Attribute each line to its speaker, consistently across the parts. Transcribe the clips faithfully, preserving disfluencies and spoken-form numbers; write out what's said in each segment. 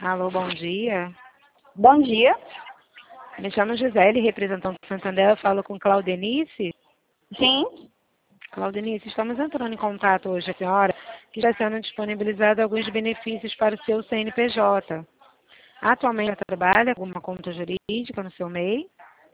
Speaker 1: Alô, bom dia.
Speaker 2: Bom dia.
Speaker 1: Me chamo Gisele, representante do Santander. Eu falo com Claudenice.
Speaker 2: Sim.
Speaker 1: Claudenice, estamos entrando em contato hoje, a senhora, que está sendo disponibilizado alguns benefícios para o seu C N P J. Atualmente ela trabalha com uma conta jurídica no seu M E I?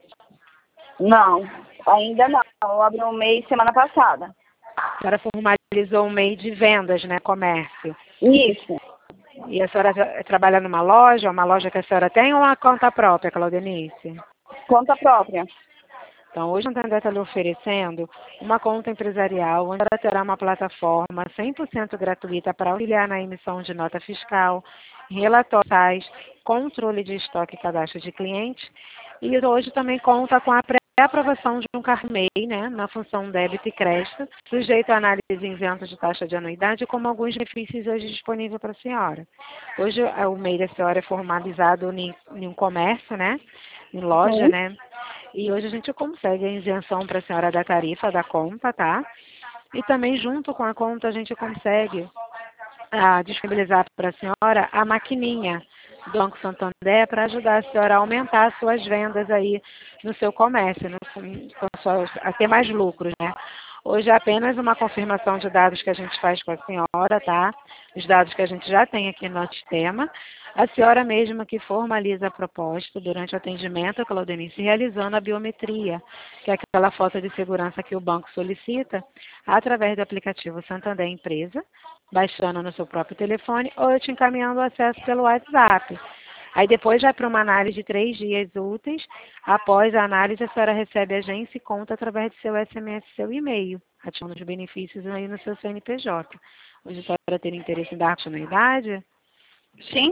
Speaker 2: Não, ainda não. Eu abri um mês semana passada.
Speaker 1: A senhora formalizou um M E I de vendas, né? Comércio.
Speaker 2: Isso.
Speaker 1: E a senhora tra- trabalha numa loja, uma loja que a senhora tem ou uma conta própria, Claudenice?
Speaker 2: Conta própria.
Speaker 1: Então, hoje o Santander está lhe oferecendo uma conta empresarial, onde ela terá uma plataforma cem por cento gratuita para auxiliar na emissão de nota fiscal, relatórios, controle de estoque e cadastro de clientes. E hoje também conta com a pré-aprovação de um CARMEI, né, na função débito e crédito, sujeito a análise isenta de taxa de anuidade, como alguns benefícios hoje disponíveis para a senhora. Hoje o M E I da senhora é formalizado em, em um comércio, né, em loja,
Speaker 2: Sim.
Speaker 1: né, e hoje a gente consegue a isenção para a senhora da tarifa da conta, tá? E também junto com a conta a gente consegue ah, disponibilizar para a senhora a maquininha do Banco Santander para ajudar a senhora a aumentar as suas vendas aí no seu comércio, no, com suas, a ter mais lucros, né? Hoje é apenas uma confirmação de dados que a gente faz com a senhora, tá? Os dados que a gente já tem aqui no sistema. A senhora mesma que formaliza a proposta durante o atendimento, Claudenice, realizando a biometria, que é aquela foto de segurança que o banco solicita, através do aplicativo Santander Empresa, baixando no seu próprio telefone ou eu te encaminhando o acesso pelo WhatsApp. Aí depois vai para uma análise de três dias úteis. Após a análise, a senhora recebe agência e conta através do seu S M S, seu e-mail, ativando os benefícios aí no seu C N P J. Hoje a senhora ter interesse em dar continuidade?
Speaker 2: Sim.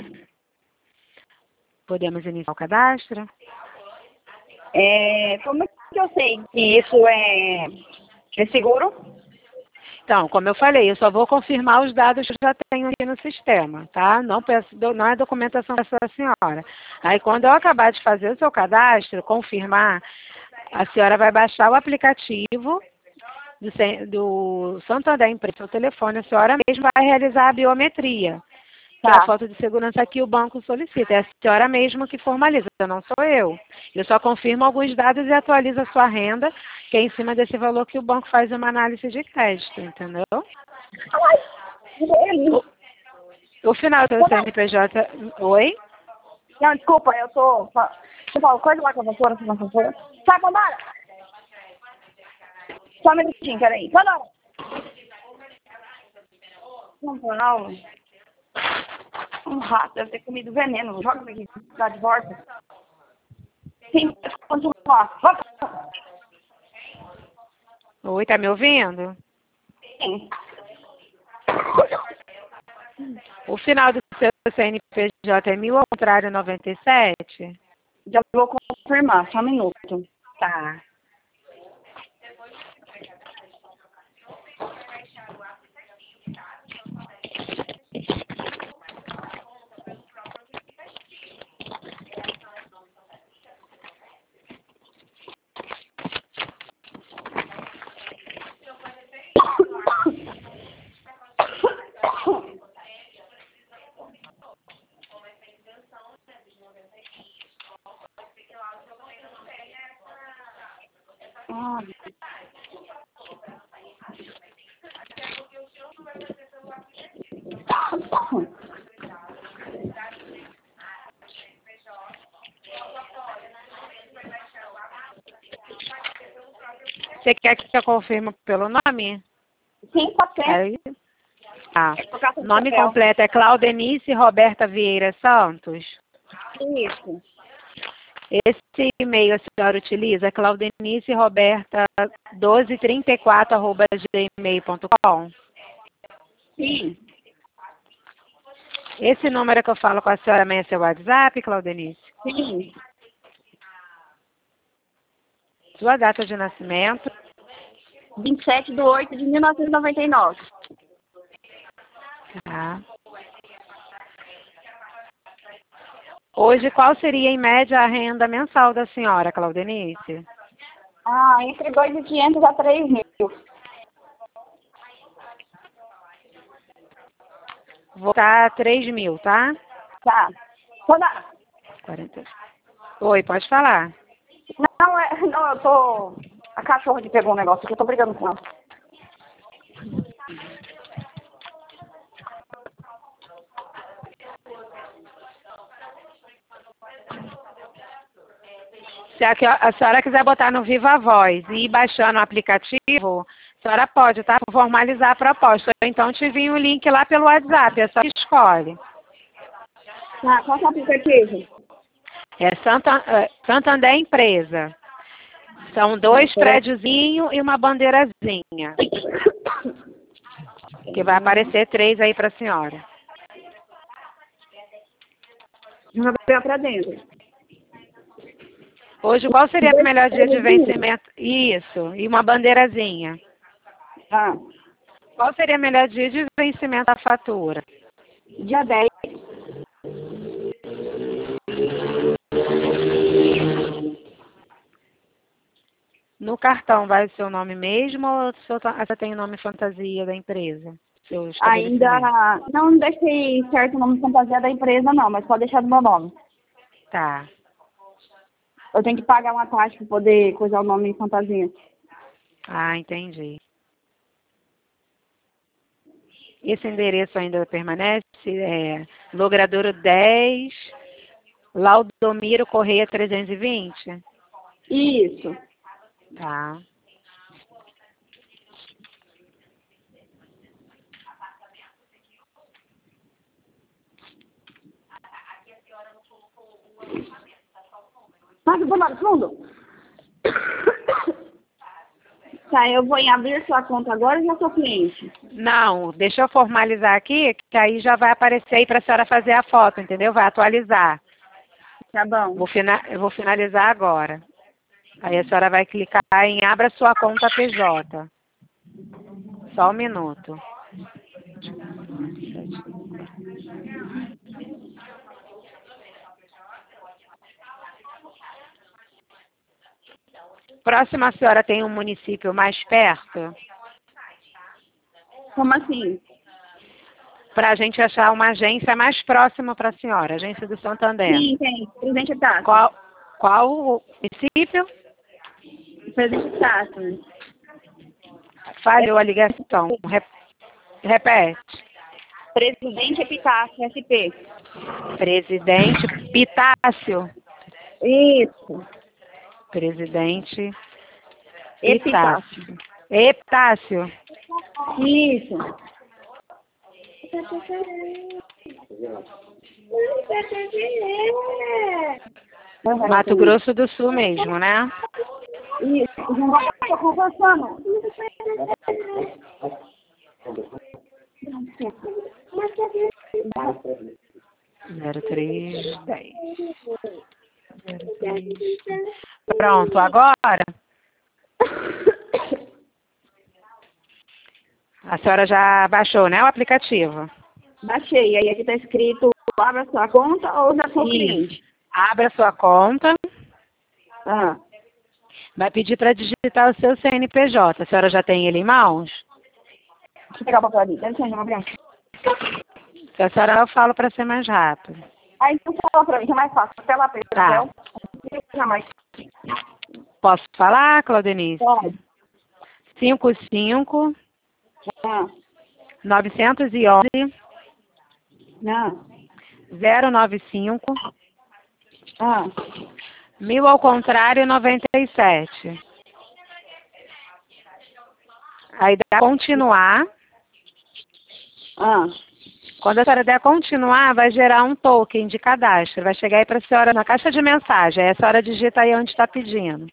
Speaker 1: Podemos iniciar o cadastro?
Speaker 2: É, como é que eu sei que isso é, é seguro?
Speaker 1: Então, como eu falei, eu só vou confirmar os dados que eu já tenho aqui no sistema, tá? Não, peço, não é documentação da sua senhora. Aí, quando eu acabar de fazer o seu cadastro, confirmar, a senhora vai baixar o aplicativo do, C- do Santander Empresa, seu telefone, a senhora mesma vai realizar a biometria, que é a
Speaker 2: Tá.
Speaker 1: foto de segurança que o banco solicita. É a senhora mesma que formaliza, não sou eu. Eu só confirmo alguns dados e atualizo a sua renda, que é em cima desse valor que o banco faz uma análise de crédito, entendeu?
Speaker 2: Ele.
Speaker 1: O, o final do C N P J... Oi?
Speaker 2: Não, desculpa, eu tô... Eu falo, coisa lá com a vassoura, com a vassoura. Sai, Pandora! Só um minutinho, peraí. Pandora! Não, não. Um rato deve ter comido veneno. Joga isso aqui, dá de volta. Sim, pode continuar. Volta.
Speaker 1: Oi, tá me ouvindo?
Speaker 2: Sim.
Speaker 1: O final do seu C N P J é mil ao contrário noventa e sete?
Speaker 2: Já vou confirmar, só um minuto.
Speaker 1: Tá.
Speaker 2: Ah,
Speaker 1: Você quer que eu confirme pelo nome?
Speaker 2: sim, pode ser.
Speaker 1: Aí, tá.
Speaker 2: É por causa do
Speaker 1: Nome
Speaker 2: papel.
Speaker 1: completo é Claudenice Roberta Vieira Santos.
Speaker 2: Isso.
Speaker 1: Esse e-mail a senhora utiliza claudenice roberta doze trinta e quatro arroba gmail ponto com.
Speaker 2: Sim.
Speaker 1: Esse número que eu falo com a senhora amanhã é seu WhatsApp, Claudenice?
Speaker 2: Sim.
Speaker 1: Sua data de nascimento?
Speaker 2: vinte e sete de oito de mil novecentos e noventa e nove.
Speaker 1: Tá. Hoje, qual seria, em média, a renda mensal da senhora, Claudenice?
Speaker 2: Ah, entre dois mil e quinhentos a três mil.
Speaker 1: Vou botar três mil, tá?
Speaker 2: Tá. Toda...
Speaker 1: quarenta. Oi, pode falar.
Speaker 2: Não, é, não, eu tô... A cachorra que pegou um negócio aqui, eu tô brigando com ela.
Speaker 1: Se a, a senhora quiser botar no Viva Voz e ir baixando o aplicativo, a senhora pode, tá? Formalizar a proposta. Então te envio o link lá pelo WhatsApp, é só que escolhe.
Speaker 2: Tá, qual que é o aplicativo?
Speaker 1: É Santa, é, Santander Empresa. São dois prédiozinhos e uma bandeirazinha. Que vai aparecer três aí para a senhora.
Speaker 2: Vou pegar pra dentro.
Speaker 1: Hoje, qual seria o melhor dia de vencimento? Isso, e uma bandeirazinha.
Speaker 2: Ah,
Speaker 1: Qual seria o melhor dia de vencimento da fatura?
Speaker 2: dia dez.
Speaker 1: No cartão vai o seu nome mesmo ou você tem o nome fantasia da empresa? Seu
Speaker 2: Ainda não deixei certo o nome fantasia da empresa, não, mas pode deixar do meu nome.
Speaker 1: Tá.
Speaker 2: Eu tenho que pagar uma taxa para poder coisar o nome em fantasia.
Speaker 1: Ah, entendi. Esse endereço ainda permanece? É Logradouro dez, Laudomiro Correia trezentos e vinte?
Speaker 2: Isso.
Speaker 1: Tá.
Speaker 2: Mas eu vou lá no fundo. Tá, eu vou em abrir sua conta agora e já sou cliente.
Speaker 1: Não, deixa eu formalizar aqui, que aí já vai aparecer aí para a senhora fazer a foto, entendeu? Vai atualizar.
Speaker 2: Tá bom.
Speaker 1: Vou fina, eu vou finalizar agora. Aí a senhora vai clicar em abra sua conta P J. Só um minuto. Próximo, a senhora tem um município mais perto?
Speaker 2: Como assim?
Speaker 1: Para a gente achar uma agência mais próxima para a senhora, agência do Santander.
Speaker 2: Sim, tem. Presidente Tato.
Speaker 1: Qual, qual o município?
Speaker 2: Presidente Tato.
Speaker 1: Falhou a ligação. Rep- Repete.
Speaker 2: Presidente Epitácio, S P.
Speaker 1: Presidente Pitácio.
Speaker 2: Isso.
Speaker 1: Presidente
Speaker 2: Epitácio.
Speaker 1: Epitácio.
Speaker 2: Isso.
Speaker 1: Mato Grosso do Sul mesmo, né?
Speaker 2: Isso. Não estou conversando.
Speaker 1: zero três dez. zero três. Pronto, agora a senhora já baixou, né, o aplicativo?
Speaker 2: Baixei. Aí aqui está escrito, abra sua conta ou já sou cliente.
Speaker 1: Abra sua conta.
Speaker 2: Ah.
Speaker 1: Vai pedir para digitar o seu C N P J. A senhora já tem ele em mãos?
Speaker 2: Deixa eu pegar o papel ali. Dá licença, Gabriel.
Speaker 1: Se a senhora eu falo para ser mais rápido.
Speaker 2: Aí então fala para mim, que é mais fácil. Até lá,
Speaker 1: Tá.
Speaker 2: mais.
Speaker 1: Posso falar, Claudenice?
Speaker 2: Pode.
Speaker 1: cinco cinco,
Speaker 2: Ah.
Speaker 1: nove um um,
Speaker 2: Não.
Speaker 1: zero nove cinco,
Speaker 2: Ah.
Speaker 1: mil ao contrário, noventa e sete. Aí dá continuar.
Speaker 2: Ah.
Speaker 1: Quando a senhora der continuar, vai gerar um token de cadastro. Vai chegar aí para a senhora na caixa de mensagem. Aí a senhora digita aí onde está pedindo.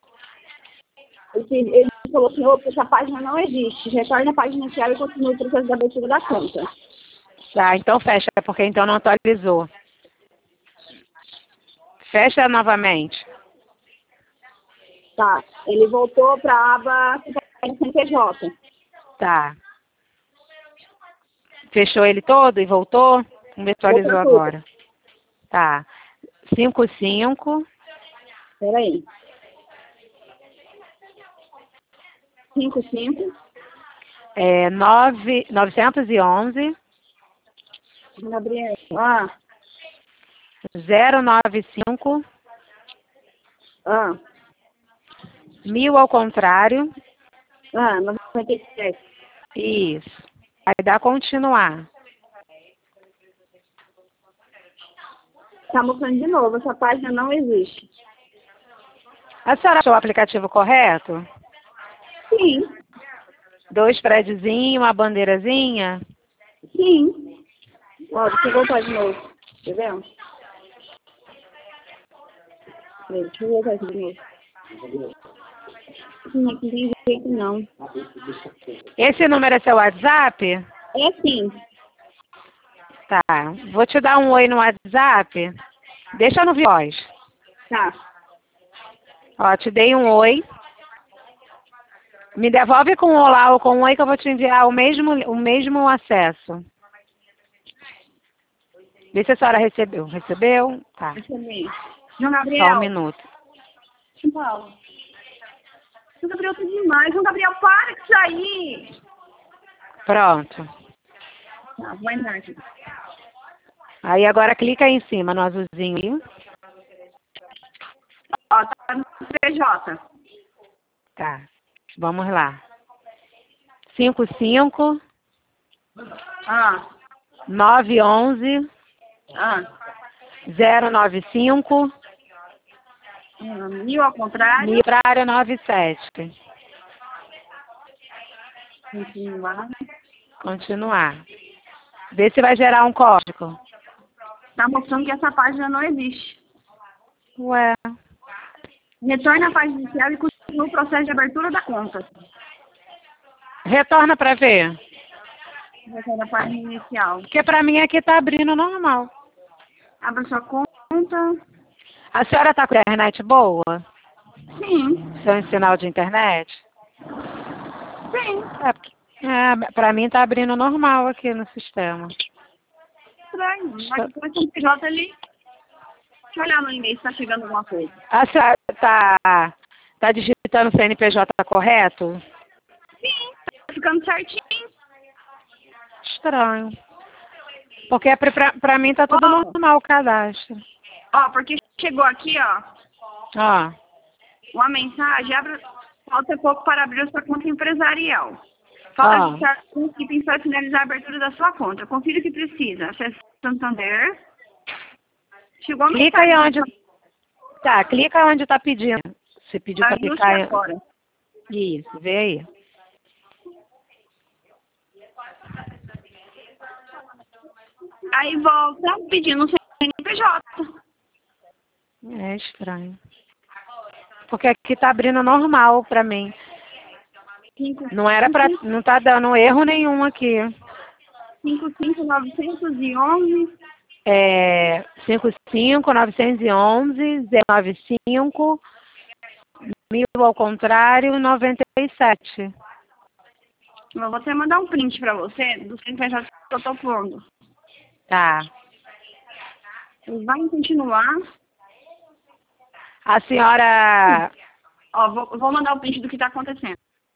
Speaker 2: Ele, ele falou assim, opa, essa página não existe. Retorne a página inicial e continue o processo da abertura da conta.
Speaker 1: Tá, então fecha, porque então não atualizou. Fecha novamente.
Speaker 2: Tá. Ele voltou para a aba C N P J.
Speaker 1: Tá. Fechou ele todo e voltou? Vamos ver se atualizou agora. Tá. cinco cinco.
Speaker 2: Peraí. cinco cinco.
Speaker 1: É, nove, novecentos e onze.
Speaker 2: Gabriel. Ah.
Speaker 1: zero nove cinco,
Speaker 2: Ah,
Speaker 1: mil ao contrário.
Speaker 2: ah, noventa e sete.
Speaker 1: Isso. Aí dá continuar.
Speaker 2: Tá mostrando de novo, essa página não existe.
Speaker 1: A senhora achou o aplicativo correto?
Speaker 2: Sim,
Speaker 1: Dois prédiozinhos, uma bandeirazinha?
Speaker 2: sim. Ó, deixa eu voltar de novo. Tá vendo? Peraí, deixa eu voltar aqui de novo. Sim, aqui não tem jeito não.
Speaker 1: Esse número é seu WhatsApp?
Speaker 2: É sim.
Speaker 1: Tá. Vou te dar um oi no WhatsApp. Deixa no voz.
Speaker 2: Tá.
Speaker 1: Ó, te dei um oi. Me devolve com um olá ou com um oi que eu vou te enviar o mesmo, o mesmo acesso. Vê se a senhora recebeu. Recebeu? Tá.
Speaker 2: Deixa eu ver. João
Speaker 1: Só um
Speaker 2: Gabriel.
Speaker 1: minuto.
Speaker 2: São Paulo. João Gabriel tá demais. João Gabriel, para com isso aí.
Speaker 1: Pronto.
Speaker 2: Tá, vou entrar aqui.
Speaker 1: Aí agora clica aí em cima no azulzinho aí.
Speaker 2: Ó, tá no P J.
Speaker 1: Tá. Vamos lá. cinco cinco,
Speaker 2: Ah,
Speaker 1: nove onze,
Speaker 2: ah.
Speaker 1: zero nove cinco,
Speaker 2: Ah, mil ao contrário.
Speaker 1: Mil nove sete.
Speaker 2: Continuar.
Speaker 1: Continuar. Vê se vai gerar um código.
Speaker 2: Tá mostrando que essa página não existe.
Speaker 1: Ué.
Speaker 2: Retorne à página inicial e continue o processo de abertura da conta.
Speaker 1: Retorna pra ver.
Speaker 2: Retorne à página inicial.
Speaker 1: Porque pra mim aqui tá abrindo normal.
Speaker 2: Abra sua conta.
Speaker 1: A senhora tá com a internet boa?
Speaker 2: Sim.
Speaker 1: Seu sinal de internet?
Speaker 2: Sim.
Speaker 1: É, porque, é, pra mim tá abrindo normal aqui no sistema.
Speaker 2: Estranho. Mas depois tem P J ali. Deixa eu olhar no e-mail se tá chegando alguma coisa.
Speaker 1: A senhora tá, tá digitando o C N P J correto?
Speaker 2: Sim. Tá ficando certinho.
Speaker 1: Estranho. Porque pra, pra, pra mim tá tudo
Speaker 2: Ó.
Speaker 1: normal o cadastro.
Speaker 2: Ó, porque chegou aqui, ó.
Speaker 1: Ó.
Speaker 2: Uma mensagem. Abra... Falta pouco para abrir a sua conta empresarial. Fala
Speaker 1: Ó.
Speaker 2: de estar com os itens para finalizar a abertura da sua conta. Confira o que precisa. Acesse Santander. Chegou a
Speaker 1: Clica aí
Speaker 2: mensagem.
Speaker 1: onde. Tá, clica onde tá pedindo. Você pediu pra
Speaker 2: Ajuste
Speaker 1: clicar.
Speaker 2: agora.
Speaker 1: Isso, vê aí.
Speaker 2: Aí volta pedindo o C N P J.
Speaker 1: É estranho. Porque aqui tá abrindo normal pra mim.
Speaker 2: cinco
Speaker 1: Não era pra. Não tá dando erro nenhum aqui.
Speaker 2: cinco cinco nove um um.
Speaker 1: É. cinco cinco, nove um um, zero nove cinco, mil ao contrário, noventa e sete.
Speaker 2: Eu vou até mandar um print pra você do C N P J que eu tô pondo.
Speaker 1: Tá.
Speaker 2: Vai continuar.
Speaker 1: A senhora.
Speaker 2: Ó, vou, vou mandar o print do que tá acontecendo.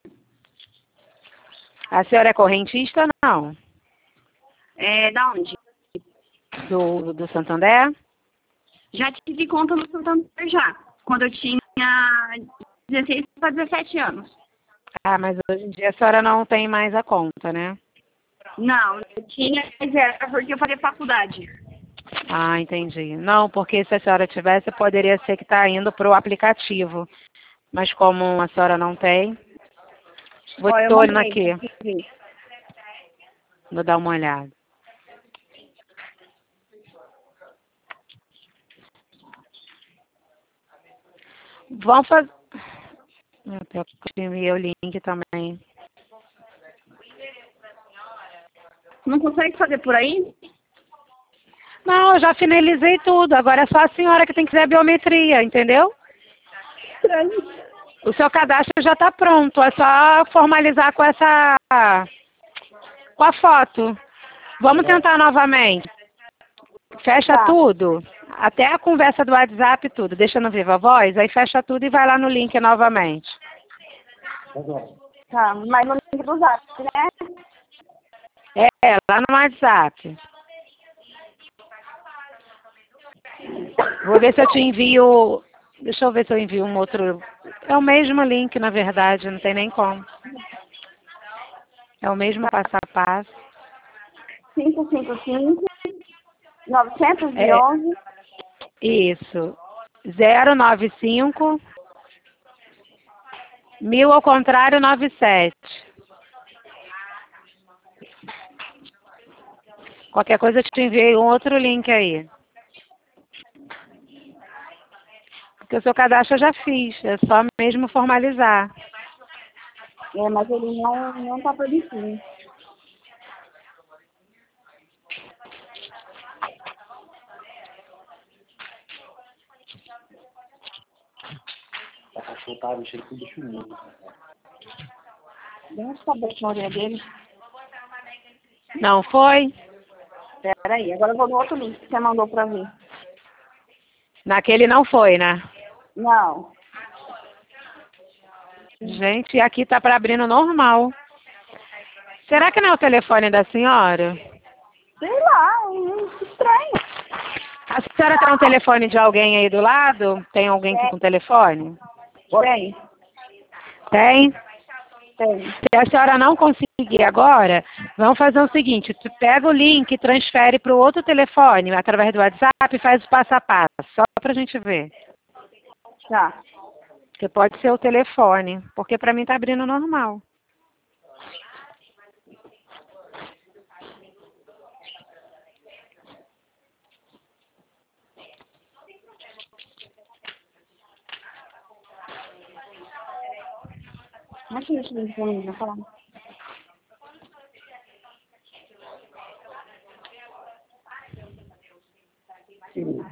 Speaker 1: A senhora é correntista ou não?
Speaker 2: É, da onde?
Speaker 1: Do, do Santander?
Speaker 2: Já tive conta no Santander já. Quando eu tinha dezesseis para dezessete anos.
Speaker 1: Ah, mas hoje em dia a senhora não tem mais a conta, né?
Speaker 2: Não, eu tinha, mas era porque eu fazia faculdade.
Speaker 1: Ah, entendi. Não, porque se a senhora tivesse, poderia ser que está indo para o aplicativo. Mas como a senhora não tem, vou
Speaker 2: Ó,
Speaker 1: te
Speaker 2: eu
Speaker 1: olhando
Speaker 2: mandei,
Speaker 1: aqui.
Speaker 2: pra você ver.
Speaker 1: Vou dar uma olhada. Vamos fazer. Eu imprimi o link também.
Speaker 2: Não consegue fazer por aí?
Speaker 1: Não, eu já finalizei tudo. Agora é só a senhora que tem que fazer a biometria, entendeu?
Speaker 2: Estranho.
Speaker 1: O seu cadastro já está pronto. É só formalizar com essa. com a foto. Vamos tentar novamente. Fecha
Speaker 2: Tá.
Speaker 1: tudo. Até a conversa do WhatsApp, tudo. Deixa no Viva Voz, aí fecha tudo e vai lá no link novamente.
Speaker 2: Tá, mas no link do Zap, né?
Speaker 1: É, lá no WhatsApp. Vou ver se eu te envio. Deixa eu ver se eu envio um outro. É o mesmo link, na verdade, não tem nem como. É o mesmo passo a passo.
Speaker 2: cinco cinco cinco, nove um
Speaker 1: É,
Speaker 2: um.
Speaker 1: isso. zero nove cinco, mil ao contrário, nove sete. Qualquer coisa eu te enviei um outro link aí. Porque o seu cadastro eu já fiz, é só mesmo formalizar.
Speaker 2: É, mas ele não, não tá produzindo. Dá uma cabeça na orelha dele.
Speaker 1: Não foi?
Speaker 2: Peraí, agora eu vou no outro link que você mandou pra ver.
Speaker 1: Naquele não foi, né?
Speaker 2: Não.
Speaker 1: Gente, aqui tá para abrir no normal. Será que não é o telefone da senhora?
Speaker 2: Sei lá, hum, estranho.
Speaker 1: A senhora tem um telefone de alguém aí do lado? Tem alguém
Speaker 2: Tem.
Speaker 1: com telefone?
Speaker 2: Tem.
Speaker 1: Tem?
Speaker 2: Tem.
Speaker 1: Se a senhora não conseguir agora, vamos fazer o seguinte, tu pega o link e transfere para o outro telefone, através do WhatsApp, e faz o passo a passo, só para a gente ver.
Speaker 2: Tá.
Speaker 1: Porque pode ser o telefone, porque para mim tá abrindo normal.
Speaker 2: Como é que esse link pra mim? Vai falar. Sim.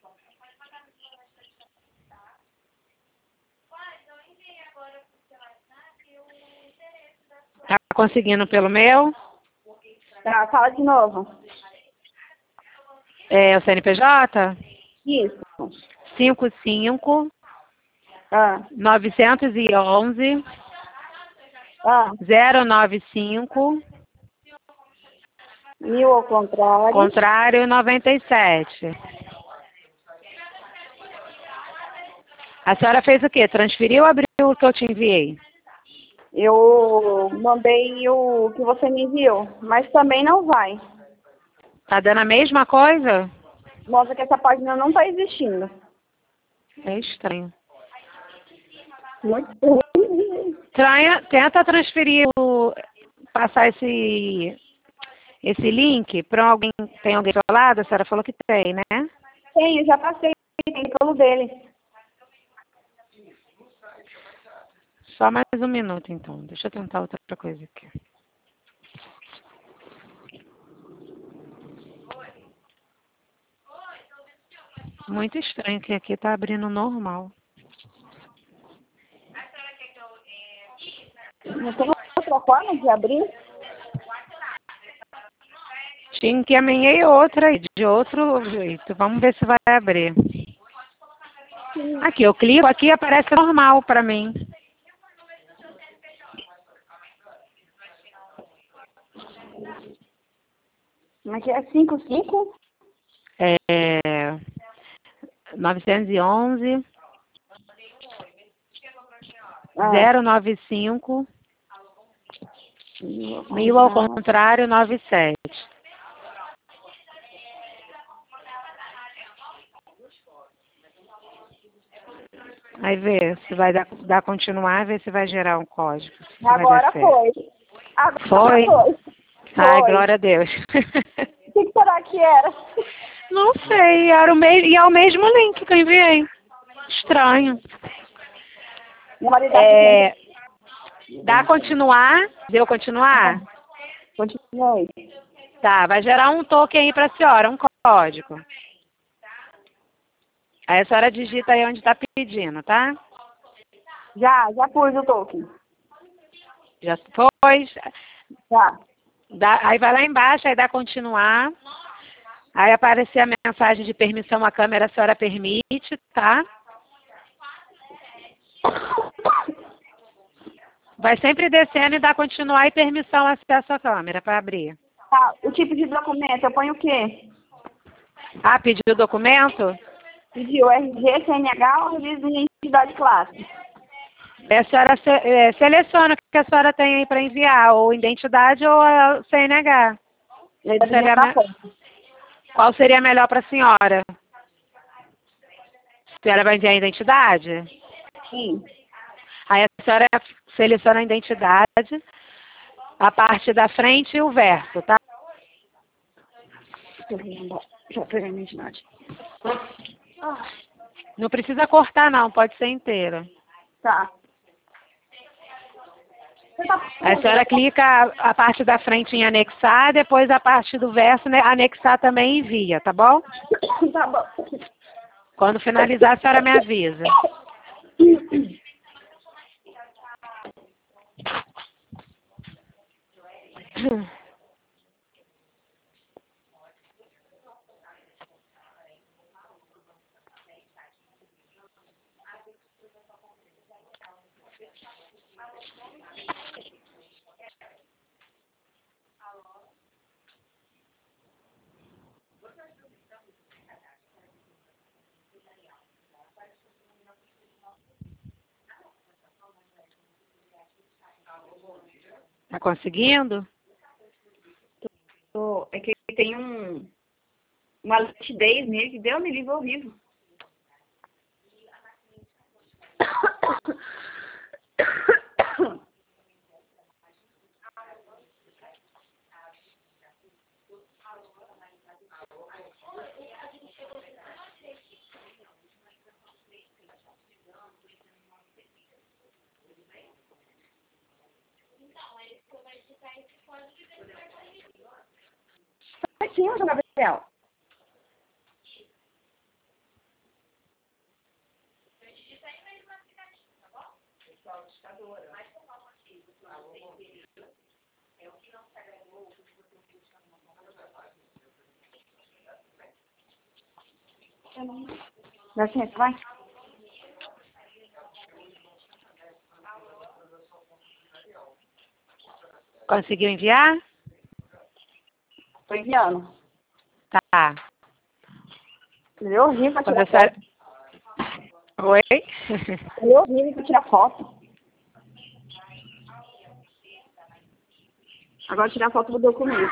Speaker 1: Tá conseguindo pelo meu?
Speaker 2: Tá, fala de novo.
Speaker 1: É o C N P J?
Speaker 2: Isso.
Speaker 1: cinco cinco,
Speaker 2: Ah.
Speaker 1: nove um um,
Speaker 2: Ah.
Speaker 1: zero nove cinco,
Speaker 2: Mil ao contrário.
Speaker 1: contrário noventa e sete. A senhora fez o quê? Transferiu ou abriu o que eu te enviei?
Speaker 2: Eu mandei o que você me enviou, mas também não vai.
Speaker 1: Tá dando a mesma coisa?
Speaker 2: Mostra que essa página não está existindo.
Speaker 1: É estranho.
Speaker 2: Muito ruim.
Speaker 1: Tranha, tenta transferir, o, passar esse, esse link para alguém. Tem alguém do seu lado? A senhora falou que tem, né?
Speaker 2: Tem, eu já passei pelo dele.
Speaker 1: Só mais um minuto, então. Deixa eu tentar outra coisa aqui. Muito estranho que aqui tá abrindo normal.
Speaker 2: Não tem outra forma de abrir?
Speaker 1: Te encaminhei outra aí, de outro jeito. Vamos ver se vai abrir. Aqui, eu clico, aqui aparece normal para mim.
Speaker 2: Mas é cinco cinco?
Speaker 1: É nove um um,
Speaker 2: Ah.
Speaker 1: zero nove cinco, mil ao contrário, nove sete. Aí vê se vai dar, dar continuar, ver se vai gerar um código.
Speaker 2: Agora foi. Agora
Speaker 1: Foi?
Speaker 2: foi.
Speaker 1: Ai,
Speaker 2: Foi.
Speaker 1: glória a Deus.
Speaker 2: O que, que será que era?
Speaker 1: Não sei, era o mesmo, e é o mesmo link que eu enviei. Estranho.
Speaker 2: Meu marido
Speaker 1: É, dá continuar? Deu continuar?
Speaker 2: Continue.
Speaker 1: Tá, vai gerar um token aí pra senhora, um código. Aí a senhora digita aí onde tá pedindo, tá?
Speaker 2: Já, já pus o token.
Speaker 1: Já pôs?
Speaker 2: Já.
Speaker 1: Dá, aí vai lá embaixo, aí dá continuar. Aí aparecer a mensagem de permissão à câmera, a senhora permite, tá? Vai sempre descendo e dá continuar e permissão acesso à câmera para abrir.
Speaker 2: Tá, o tipo de documento, eu ponho o quê?
Speaker 1: Ah, pediu o documento?
Speaker 2: Pediu R G, C N H ou revista de identidade de classe.
Speaker 1: A senhora se, é, seleciona o que a senhora tem aí para enviar, ou identidade ou a C N H.
Speaker 2: E aí,
Speaker 1: Qual seria,
Speaker 2: da
Speaker 1: me...
Speaker 2: foto.
Speaker 1: Qual seria melhor para a senhora? A senhora vai enviar a identidade?
Speaker 2: Sim.
Speaker 1: Aí a senhora seleciona a identidade, a parte da frente e o verso, tá?
Speaker 2: Já peguei a identidade.
Speaker 1: Não precisa cortar não, pode ser inteira.
Speaker 2: Tá.
Speaker 1: Aí a senhora clica a, a parte da frente em anexar, depois a parte do verso, né, anexar também e envia, tá bom?
Speaker 2: Tá bom.
Speaker 1: Quando finalizar, a senhora me avisa. Tá conseguindo?
Speaker 2: Tô- É que tem um, uma lentidez nele que deu me livre horrível. Mas sim, João Gabriel. Dá licença, vai.
Speaker 1: Conseguiu enviar?
Speaker 2: Tô enviando.
Speaker 1: Tá.
Speaker 2: Ele é horrível pra
Speaker 1: Quando a
Speaker 2: tirar
Speaker 1: senhora...
Speaker 2: foto.
Speaker 1: Oi?
Speaker 2: Ele é horrível pra tirar foto. Agora tirar foto do documento.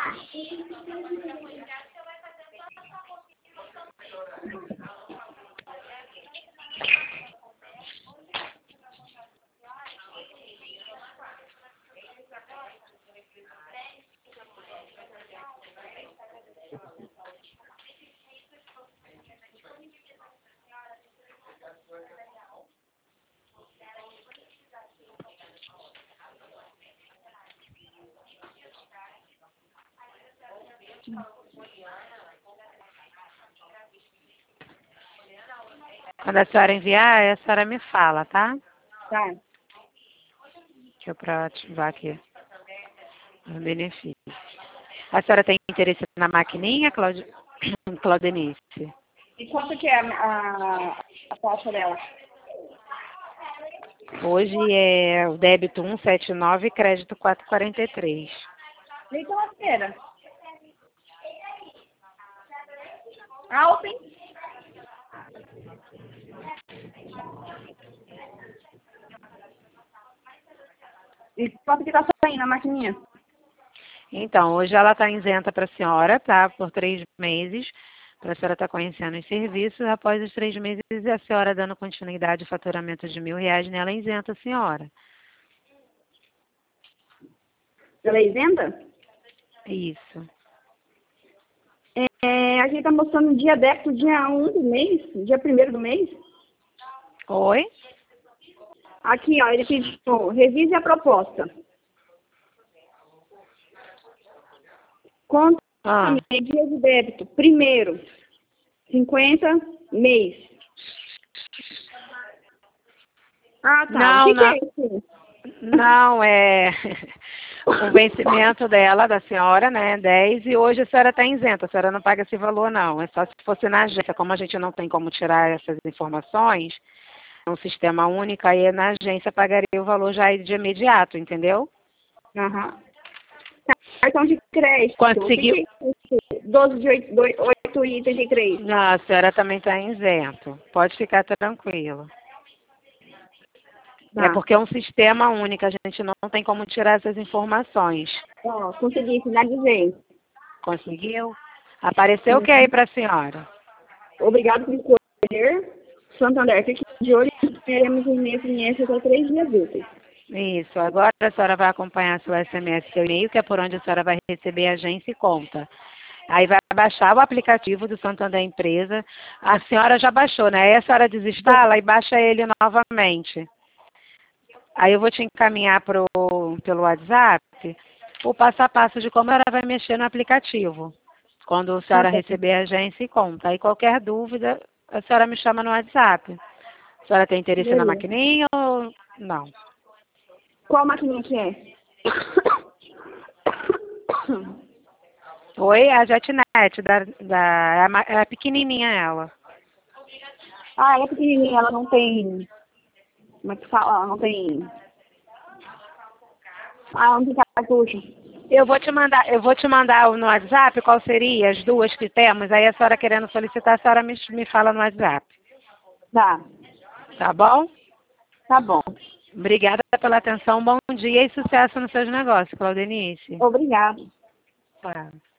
Speaker 1: Quando a senhora enviar, a senhora me fala, tá?
Speaker 2: Tá.
Speaker 1: Deixa eu pra ativar aqui o benefício. A senhora tem interesse na maquininha, Claud... Claudenice?
Speaker 2: E quanto que é a, a, a taxa dela?
Speaker 1: Hoje é o débito cento e setenta e nove e crédito quatrocentos e quarenta e três.
Speaker 2: Então, a feira. Alpen. E quanto que tá saindo a maquininha?
Speaker 1: Então, hoje ela está isenta para a senhora, tá? Por três meses, para a senhora estar conhecendo os serviços. Após os três meses, a senhora dando continuidade ao faturamento de mil reais nela, isenta a senhora.
Speaker 2: Ela é isenta?
Speaker 1: Isso.
Speaker 2: É, a gente tá mostrando o dia débito, dia um do mês, dia primeiro do mês.
Speaker 1: Oi?
Speaker 2: Aqui, ó, ele pediu, revise a proposta. Conta
Speaker 1: Ah.
Speaker 2: dia de débito, primeiro, cinquenta, mês. Ah, tá.
Speaker 1: Não,
Speaker 2: O que,
Speaker 1: não.
Speaker 2: que é isso?
Speaker 1: Não, é o vencimento dela, da senhora, né, dez, e hoje a senhora está isenta, a senhora não paga esse valor não, é só se fosse na agência, como a gente não tem como tirar essas informações, é um sistema único, aí na agência pagaria o valor já de imediato, entendeu?
Speaker 2: Aham. Cartão de crédito.
Speaker 1: Conseguiu?
Speaker 2: O que que é isso? doze de oito cento e trinta e três.
Speaker 1: Não, a senhora também está isento. Pode ficar tranquila.
Speaker 2: Tá.
Speaker 1: É porque é um sistema único, a gente não tem como tirar essas informações.
Speaker 2: Ó, consegui, finalizei.
Speaker 1: Conseguiu? Apareceu o que aí para a senhora?
Speaker 2: Obrigado por escolher Santander. Fique de olho e teremos um S M S até três dias úteis.
Speaker 1: Isso, agora a senhora vai acompanhar seu S M S, seu e-mail, que é por onde a senhora vai receber agência e conta. Aí vai baixar o aplicativo do Santander Empresa. A senhora já baixou, né? Aí a senhora desinstala e baixa ele novamente. Aí eu vou te encaminhar pro, pelo WhatsApp o passo a passo de como ela vai mexer no aplicativo. Quando a senhora receber a agência e conta. Aí qualquer dúvida, a senhora me chama no WhatsApp. A senhora tem interesse
Speaker 2: Beleza.
Speaker 1: na maquininha ou não?
Speaker 2: Qual maquininha que é?
Speaker 1: Oi, a JetNet, da, da, é, a, ma- é a pequenininha ela.
Speaker 2: Ah, é pequenininha, ela não tem... Como é que fala? Ela não tem... Ah, não tem cartucho.
Speaker 1: Eu vou te mandar, eu vou te mandar no WhatsApp qual seria as duas que temos. Aí a senhora querendo solicitar, a senhora me, me fala no WhatsApp.
Speaker 2: Tá,
Speaker 1: Tá bom?
Speaker 2: tá bom.
Speaker 1: Obrigada pela atenção, bom dia e sucesso nos seus negócios, Claudenice.
Speaker 2: Obrigada.
Speaker 1: Tá.